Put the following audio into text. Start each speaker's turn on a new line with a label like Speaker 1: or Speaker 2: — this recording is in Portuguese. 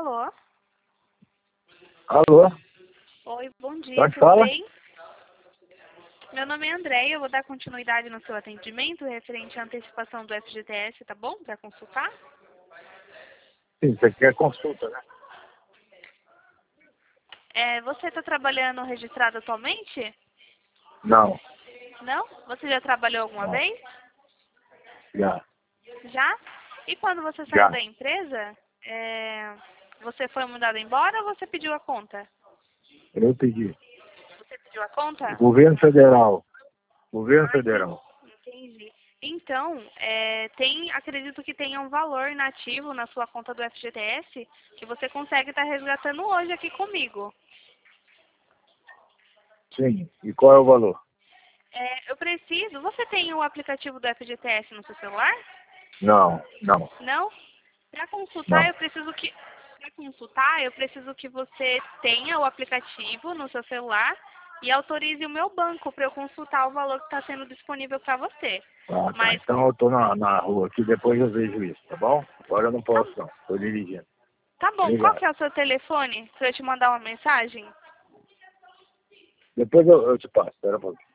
Speaker 1: Alô?
Speaker 2: Alô?
Speaker 1: Oi, bom dia,
Speaker 2: Pode
Speaker 1: tudo
Speaker 2: falar?
Speaker 1: bem? Meu nome é Andréia, eu vou dar continuidade no seu atendimento referente à antecipação do FGTS, tá bom? Para consultar?
Speaker 2: Sim, você quer consulta, né?
Speaker 1: Você está trabalhando registrado atualmente?
Speaker 2: Não,
Speaker 1: Não? Você já trabalhou alguma
Speaker 2: não.
Speaker 1: vez?
Speaker 2: Já,
Speaker 1: Já? E quando você saiu
Speaker 2: já.
Speaker 1: da empresa, você foi mandado embora ou você pediu a conta?
Speaker 2: Eu pedi.
Speaker 1: Você pediu a conta?
Speaker 2: Governo Federal. Governo
Speaker 1: Ah,
Speaker 2: Federal.
Speaker 1: entendi. Então, acredito que tenha um valor inativo na sua conta do FGTS que você consegue estar resgatando hoje aqui comigo.
Speaker 2: Sim. E qual é o valor?
Speaker 1: Eu preciso. Você tem o aplicativo do FGTS no seu celular?
Speaker 2: Não, não,
Speaker 1: Não? Para consultar,
Speaker 2: não.
Speaker 1: eu preciso que você tenha o aplicativo no seu celular e autorize o meu banco para eu consultar o valor que está sendo disponível para você.
Speaker 2: Ah, tá.
Speaker 1: Mas
Speaker 2: Então eu tô na rua aqui, depois eu vejo isso, tá bom? Agora eu não
Speaker 1: tá,
Speaker 2: posso não. Tô dirigindo.
Speaker 1: tá bom. Qual
Speaker 2: Obrigado.
Speaker 1: que é o seu telefone para eu te mandar uma mensagem?
Speaker 2: Depois eu te passo. Espera um pouquinho.